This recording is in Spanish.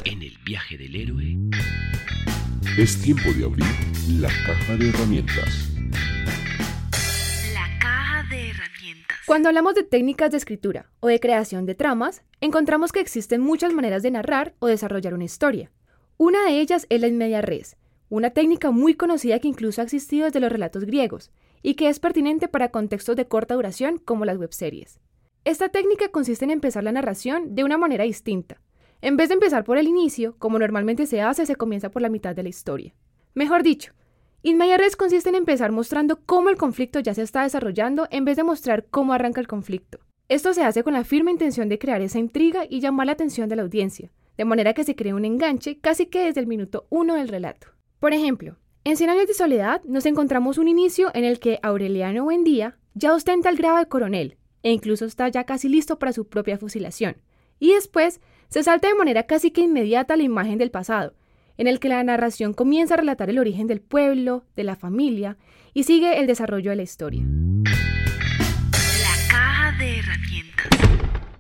En el viaje del héroe Es tiempo de abrir la caja de herramientas. La caja de herramientas. Cuando hablamos de técnicas de escritura o de creación de tramas, encontramos que existen muchas maneras de narrar o desarrollar una historia. Una de ellas es la in media res, una técnica muy conocida que incluso ha existido desde los relatos griegos y que es pertinente para contextos de corta duración como las webseries. Esta técnica consiste en empezar la narración de una manera distinta. En vez de empezar por el inicio, como normalmente se hace, se comienza por la mitad de la historia. Mejor dicho, in media res consiste en empezar mostrando cómo el conflicto ya se está desarrollando en vez de mostrar cómo arranca el conflicto. Esto se hace con la firme intención de crear esa intriga y llamar la atención de la audiencia, de manera que se cree un enganche casi que desde el minuto 1 del relato. Por ejemplo, en 100 años de soledad nos encontramos un inicio en el que Aureliano Buendía ya ostenta el grado de coronel e incluso está ya casi listo para su propia fusilación. Y después se salta de manera casi que inmediata a la imagen del pasado, en el que la narración comienza a relatar el origen del pueblo, de la familia, y sigue el desarrollo de la historia.